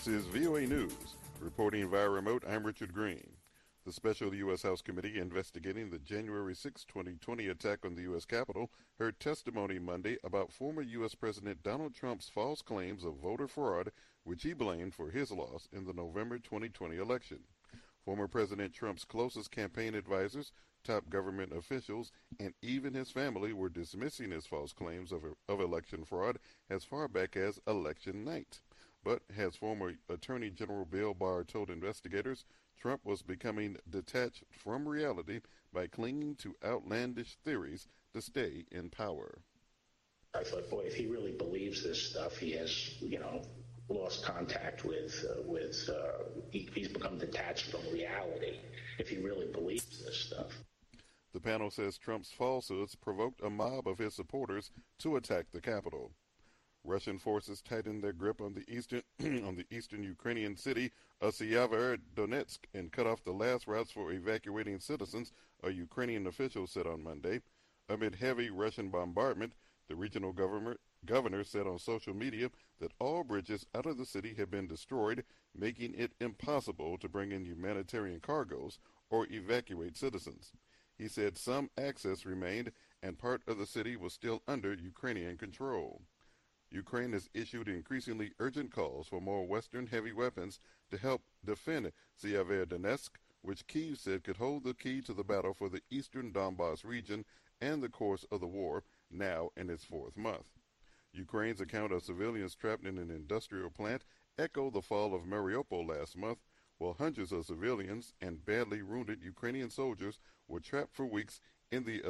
This is VOA News. Reporting via remote, I'm Richard Green. The special U.S. House Committee investigating the January 6, 2020 attack on the U.S. Capitol heard testimony Monday about former U.S. President Donald Trump's false claims of voter fraud, which he blamed for his loss in the November 2020 election. Former President Trump's closest campaign advisors, top government officials, and even his family were dismissing his false claims of election fraud as far back as election night. But, as former Attorney General Bill Barr told investigators, Trump was becoming detached from reality by clinging to outlandish theories to stay in power. I thought, boy, if he really believes this stuff, he has, lost contact with he's become detached from reality if he really believes this stuff. The panel says Trump's falsehoods provoked a mob of his supporters to attack the Capitol. Russian forces tightened their grip on the eastern Ukrainian city of Severodonetsk and cut off the last routes for evacuating citizens, a Ukrainian official said on Monday. Amid heavy Russian bombardment, the regional governor said on social media that all bridges out of the city had been destroyed, making it impossible to bring in humanitarian cargoes or evacuate citizens. He said some access remained and part of the city was still under Ukrainian control. Ukraine has issued increasingly urgent calls for more Western heavy weapons to help defend Severodonetsk, which Kyiv said could hold the key to the battle for the eastern Donbas region and the course of the war, now in its fourth month. Ukraine's account of civilians trapped in an industrial plant echoed the fall of Mariupol last month, while hundreds of civilians and badly wounded Ukrainian soldiers were trapped for weeks in the